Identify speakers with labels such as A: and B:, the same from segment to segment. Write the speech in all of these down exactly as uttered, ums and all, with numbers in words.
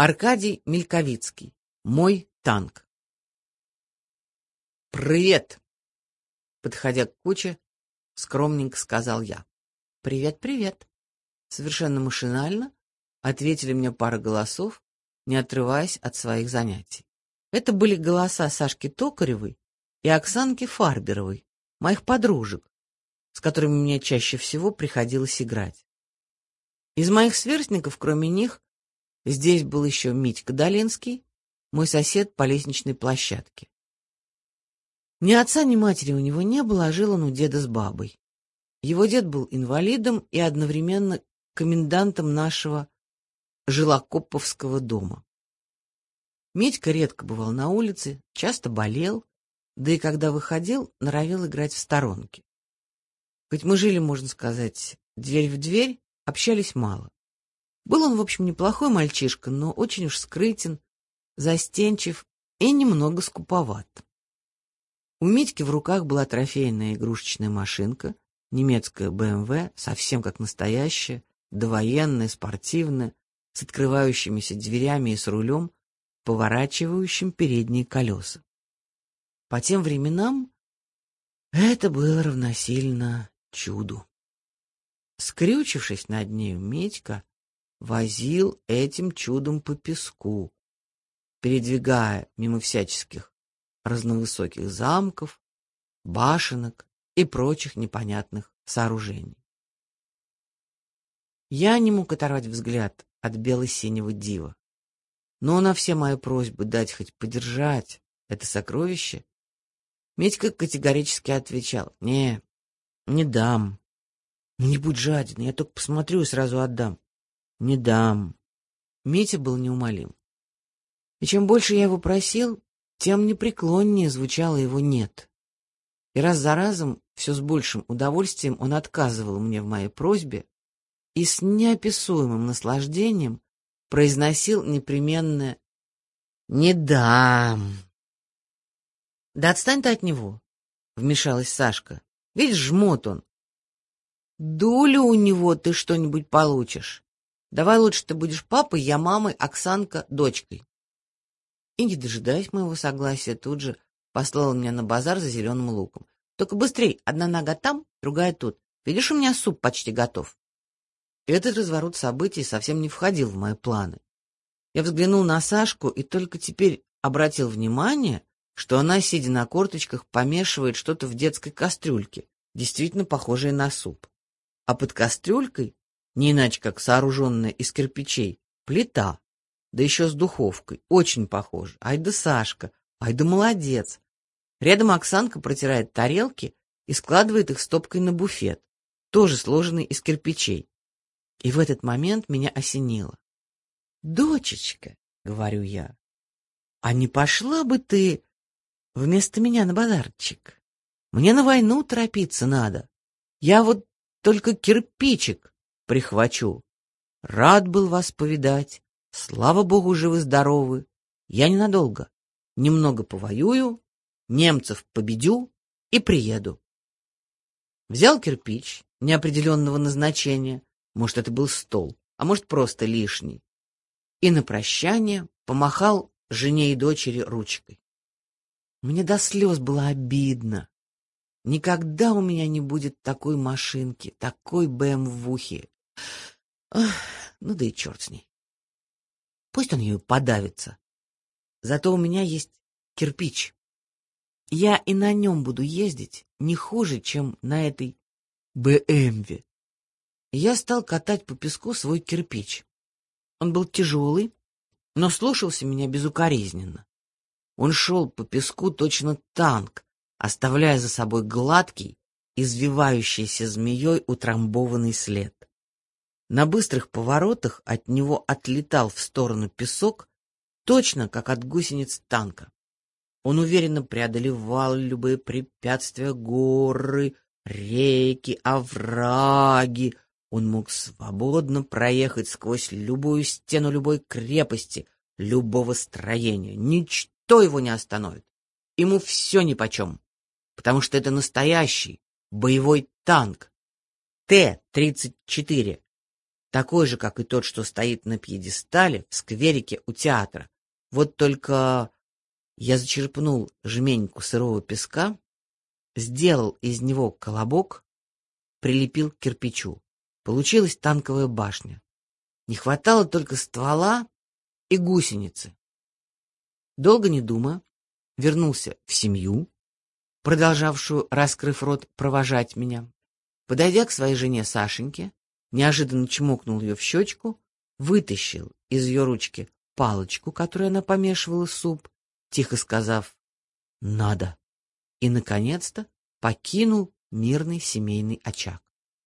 A: Аркадий Мельковицкий. Мой танк. «Привет!» Подходя к куче, скромненько сказал я. «Привет, привет!» Совершенно машинально ответили мне пара голосов, не отрываясь от своих занятий. Это были голоса Сашки Токаревой и Оксанки Фарберовой, моих подружек, с которыми мне чаще всего приходилось играть. Из моих сверстников, кроме них, здесь был еще Митька Долинский, мой сосед по лестничной площадке. Ни отца, ни матери у него не было, а жил он у деда с бабой. Его дед был инвалидом и одновременно комендантом нашего жилокоповского дома. Митька редко бывал на улице, часто болел, да и когда выходил, норовил играть в сторонке. Хоть мы жили, можно сказать, дверь в дверь, общались мало. Был он, в общем, неплохой мальчишка, но очень уж скрытен, застенчив и немного скуповат. У Митьки в руках была трофейная игрушечная машинка, немецкая бэ эм вэ, совсем как настоящая, довоенная, спортивная, с открывающимися дверями и с рулем, поворачивающим передние колеса. По тем временам это было равносильно чуду. Скрючившись над нею, Митька возил этим чудом по песку, передвигая мимо всяческих разновысоких замков, башенок и прочих непонятных сооружений. Я не мог оторвать взгляд от бело-синего дива, но на все мои просьбы дать хоть подержать это сокровище, Митька категорически отвечал: «Не, не дам. Не будь жаден, я только посмотрю и сразу отдам. Не дам». Митя был неумолим. И чем больше я его просил, тем непреклоннее звучало его «нет». И раз за разом, все с большим удовольствием он отказывал мне в моей просьбе и с неописуемым наслаждением произносил непременное «не дам». «Да отстань ты от него», — вмешалась Сашка. «Видишь, жмот он. Дулю у него ты что-нибудь получишь. Давай лучше ты будешь папой, я мамой, Оксанка дочкой». И, не дожидаясь моего согласия, тут же послала меня на базар за зеленым луком. «Только быстрей, одна нога там, другая тут. Видишь, у меня суп почти готов». Этот разворот событий совсем не входил в мои планы. Я взглянул на Сашку и только теперь обратил внимание, что она, сидя на корточках, помешивает что-то в детской кастрюльке, действительно похожее на суп. А под кастрюлькой, не иначе как сооруженная из кирпичей, плита, да еще с духовкой, очень похоже. Ай да Сашка, ай да молодец. Рядом Оксанка протирает тарелки и складывает их стопкой на буфет, тоже сложенный из кирпичей. И в этот момент меня осенило. «Дочечка», — говорю я, — «а не пошла бы ты вместо меня на базарчик? Мне на войну торопиться надо. Я вот только кирпичик прихвачу. Рад был вас повидать. Слава богу, живы-здоровы. Я ненадолго. Немного повоюю, немцев победю и приеду». Взял кирпич неопределенного назначения, может, это был стол, а может, просто лишний, и на прощание помахал жене и дочери ручкой. Мне до слез было обидно. Никогда у меня не будет такой машинки, такой бэ эм вухи. Ах, ну да и черт с ней. Пусть он ею подавится. Зато у меня есть кирпич. Я и на нем буду ездить не хуже, чем на этой бэ эм вэ. Я стал катать по песку свой кирпич. Он был тяжелый, но слушался меня безукоризненно. Он шел по песку точно танк, оставляя за собой гладкий, извивающийся змеей утрамбованный след. На быстрых поворотах от него отлетал в сторону песок, точно как от гусениц танка. Он уверенно преодолевал любые препятствия, горы, реки, овраги. Он мог свободно проехать сквозь любую стену любой крепости, любого строения. Ничто его не остановит. Ему все нипочем, потому что это настоящий боевой танк Т тридцать четыре. такой же, как и тот, что стоит на пьедестале в скверике у театра. Вот только я зачерпнул жменьку сырого песка, сделал из него колобок, прилепил к кирпичу. Получилась танковая башня. Не хватало только ствола и гусеницы. Долго не думая, вернулся в семью, продолжавшую, раскрыв рот, провожать меня. Подойдя к своей жене Сашеньке, неожиданно чмокнул ее в щечку, вытащил из ее ручки палочку, которой она помешивала суп, тихо сказав «надо», и, наконец-то, покинул мирный семейный очаг.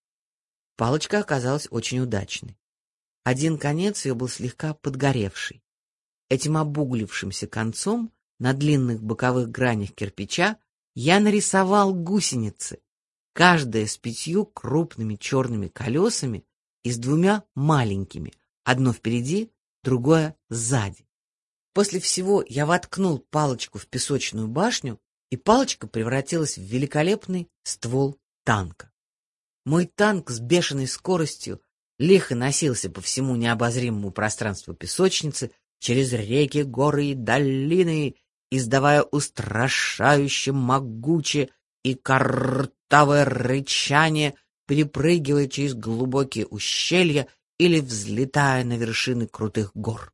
A: Палочка оказалась очень удачной. Один конец ее был слегка подгоревший. Этим обуглившимся концом на длинных боковых гранях кирпича я нарисовал гусеницы, каждая с пятью крупными черными колесами и с двумя маленькими, одно впереди, другое сзади. После всего я воткнул палочку в песочную башню, и палочка превратилась в великолепный ствол танка. Мой танк с бешеной скоростью лихо носился по всему необозримому пространству песочницы, через реки, горы и долины, издавая устрашающе могучее и картавое рычание, перепрыгивая через глубокие ущелья или взлетая на вершины крутых гор.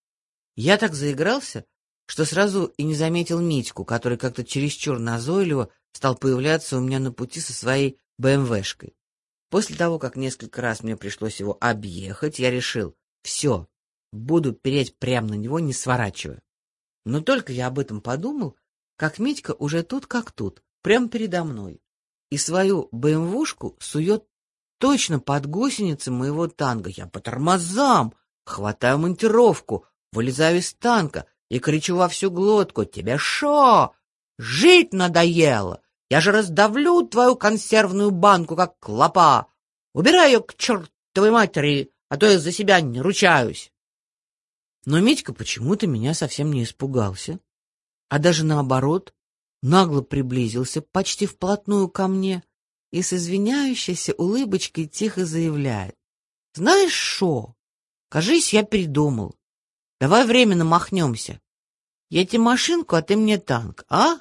A: Я так заигрался, что сразу и не заметил Митьку, который как-то чересчур назойливо стал появляться у меня на пути со своей БМВшкой. После того, как несколько раз мне пришлось его объехать, я решил: все, буду переть прямо на него, не сворачивая. Но только я об этом подумал, как Митька уже тут как тут, прямо передо мной, и свою БМВушку сует точно под гусеницы моего танка. Я по тормозам, хватаю монтировку, вылезаю из танка и кричу во всю глотку: «Тебе шо? Жить надоело? Я же раздавлю твою консервную банку, как клопа! Убирай ее к чертовой матери, а то я за себя не ручаюсь!» Но Митька почему-то меня совсем не испугался, а даже наоборот, нагло приблизился почти вплотную ко мне и с извиняющейся улыбочкой тихо заявляет: «Знаешь шо? Кажись, я передумал. Давай временно махнемся. Я тебе машинку, а ты мне танк, а?»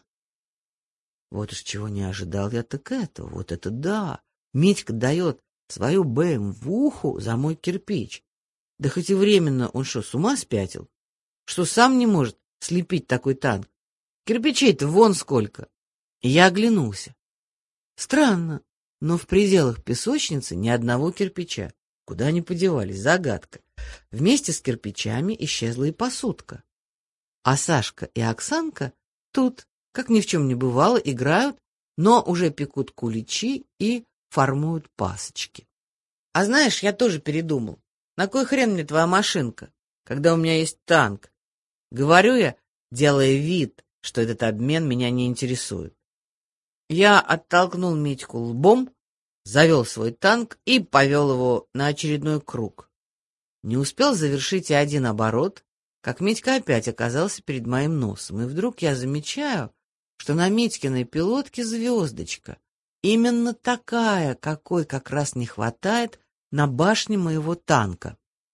A: Вот уж чего не ожидал я, так это, вот это да! Митька дает свою БМВуху за мой кирпич. Да хоть и временно, он что, с ума спятил? Что сам не может слепить такой танк? Кирпичей-то вон сколько! И я оглянулся. Странно, но в пределах песочницы ни одного кирпича. Куда они подевались? Загадка. Вместе с кирпичами исчезла и посудка. А Сашка и Оксанка тут, как ни в чем не бывало, играют, но уже пекут куличи и формуют пасочки. А знаешь, я тоже передумал. На кой хрен мне твоя машинка, когда у меня есть танк? Говорю я, делая вид, что этот обмен меня не интересует. Я оттолкнул Митьку лбом, завел свой танк и повел его на очередной круг. Не успел завершить и один оборот, как Митька опять оказался перед моим носом, и вдруг я замечаю, что на Митькиной пилотке звездочка, именно такая, какой как раз не хватает на башне моего танка.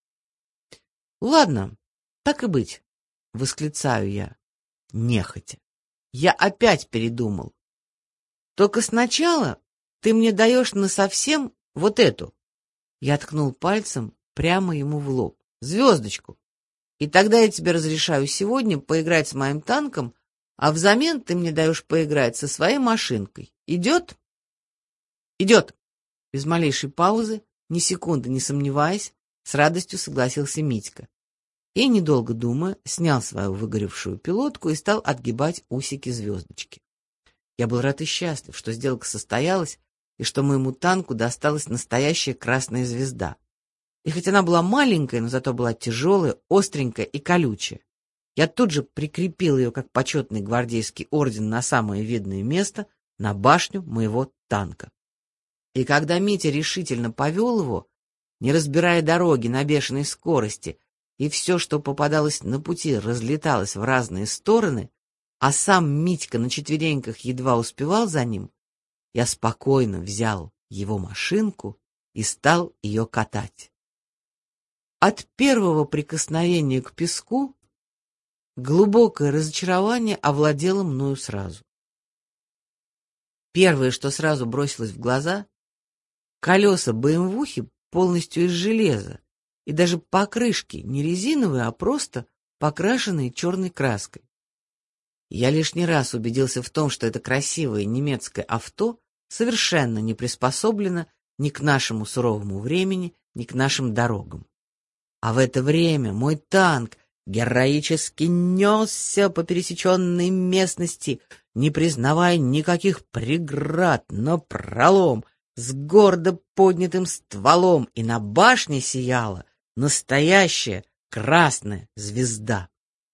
A: «Ладно, так и быть», — восклицаю я, нехотя. «Я опять передумал. Только сначала ты мне даешь насовсем вот эту». Я ткнул пальцем прямо ему в лоб. «Звездочку. И тогда я тебе разрешаю сегодня поиграть с моим танком, а взамен ты мне даешь поиграть со своей машинкой. Идет?» «Идет». Без малейшей паузы, ни секунды не сомневаясь, с радостью согласился Митька. И, недолго думая, снял свою выгоревшую пилотку и стал отгибать усики звездочки. Я был рад и счастлив, что сделка состоялась, и что моему танку досталась настоящая красная звезда. И хоть она была маленькая, но зато была тяжелая, остренькая и колючая. Я тут же прикрепил ее, как почетный гвардейский орден, на самое видное место, на башню моего танка. И когда Митя решительно повел его, не разбирая дороги на бешеной скорости, и все, что попадалось на пути, разлеталось в разные стороны, а сам Митька на четвереньках едва успевал за ним, я спокойно взял его машинку и стал ее катать. от первого прикосновения к песку глубокое разочарование овладело мною сразу. Первое, что сразу бросилось в глаза — колеса БМВухи полностью из железа, и даже покрышки не резиновые, а просто покрашенные черной краской. Я лишний раз убедился в том, что это красивое немецкое авто совершенно не приспособлено ни к нашему суровому времени, ни к нашим дорогам. А в это время мой танк героически несся по пересеченной местности, не признавая никаких преград, напролом, с гордо поднятым стволом, и на башне сияла настоящая красная звезда.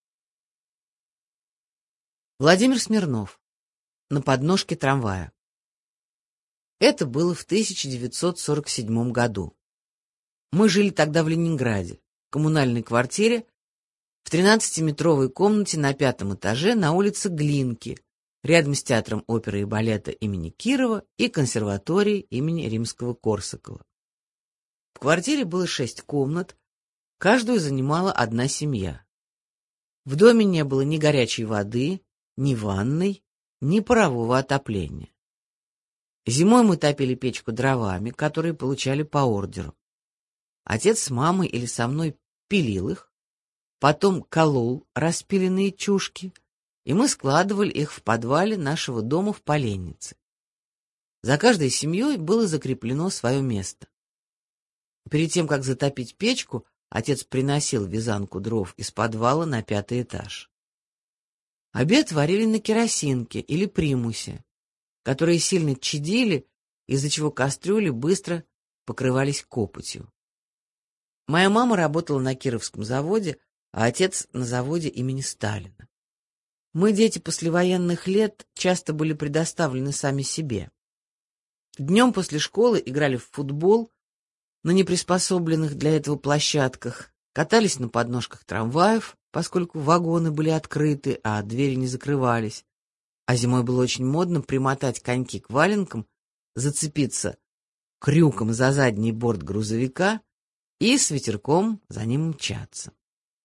A: Владимир Смирнов. На подножке трамвая. Это было в тысяча девятьсот сорок седьмом году. Мы жили тогда в Ленинграде, в коммунальной квартире, в тринадцатиметровой комнате на пятом этаже на улице Глинки, рядом с театром оперы и балета имени Кирова и консерваторией имени Римского-Корсакова. В квартире было шесть комнат, каждую занимала одна семья. В доме не было ни горячей воды, ни ванной, ни парового отопления. Зимой мы топили печку дровами, которые получали по ордеру. Отец с мамой или со мной пилил их, потом колол распиленные чушки, и мы складывали их в подвале нашего дома в поленнице. За каждой семьей было закреплено свое место. Перед тем, как затопить печку, отец приносил вязанку дров из подвала на пятый этаж. Обед варили на керосинке или примусе, которые сильно чадили, из-за чего кастрюли быстро покрывались копотью. Моя мама работала на Кировском заводе, а отец на заводе имени Сталина. Мы, дети послевоенных лет, часто были предоставлены сами себе. Днем после школы играли в футбол на неприспособленных для этого площадках, катались на подножках трамваев, поскольку вагоны были открыты, а двери не закрывались. А зимой было очень модно примотать коньки к валенкам, зацепиться крюком за задний борт грузовика и с ветерком за ним мчаться.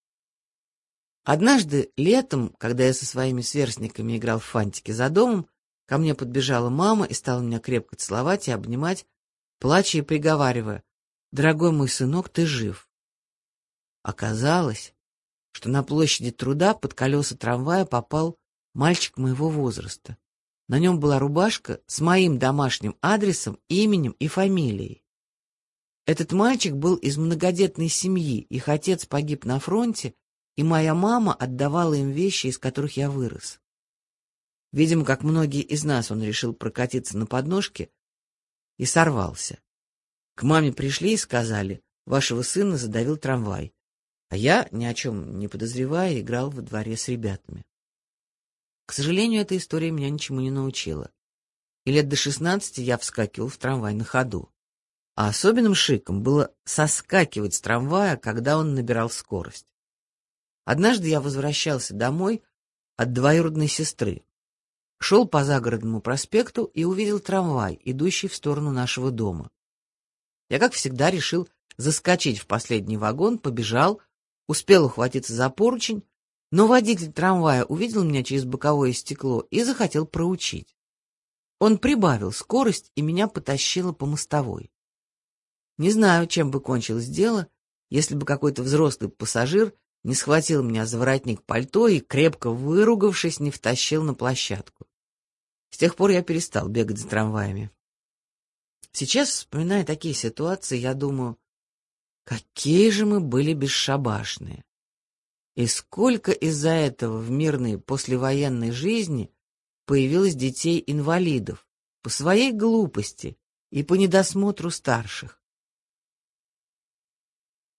A: Однажды летом, когда я со своими сверстниками играл в фантики за домом, ко мне подбежала мама и стала меня крепко целовать и обнимать, плача и приговаривая: «Дорогой мой сынок, ты жив». Оказалось, что на площади Труда под колеса трамвая попал мальчик моего возраста. На нем была рубашка с моим домашним адресом, именем и фамилией. Этот мальчик был из многодетной семьи, их отец погиб на фронте, и моя мама отдавала им вещи, из которых я вырос. Видимо, как многие из нас, он решил прокатиться на подножке и сорвался. К маме пришли и сказали: «Вашего сына задавил трамвай». А я, ни о чем не подозревая, играл во дворе с ребятами. К сожалению, эта история меня ничему не научила. И лет до шестнадцати я вскакивал в трамвай на ходу. А особенным шиком было соскакивать с трамвая, когда он набирал скорость. Однажды я возвращался домой от двоюродной сестры. Шел по загородному проспекту и увидел трамвай, идущий в сторону нашего дома. Я, как всегда, решил заскочить в последний вагон, побежал, успел ухватиться за поручень, но водитель трамвая увидел меня через боковое стекло и захотел проучить. Он прибавил скорость, и меня потащило по мостовой. Не знаю, чем бы кончилось дело, если бы какой-то взрослый пассажир не схватил меня за воротник пальто и, крепко выругавшись, не втащил на площадку. С тех пор я перестал бегать за трамваями. Сейчас, вспоминая такие ситуации, я думаю, какие же мы были бесшабашные. И сколько из-за этого в мирной послевоенной жизни появилось детей-инвалидов по своей глупости и по недосмотру старших.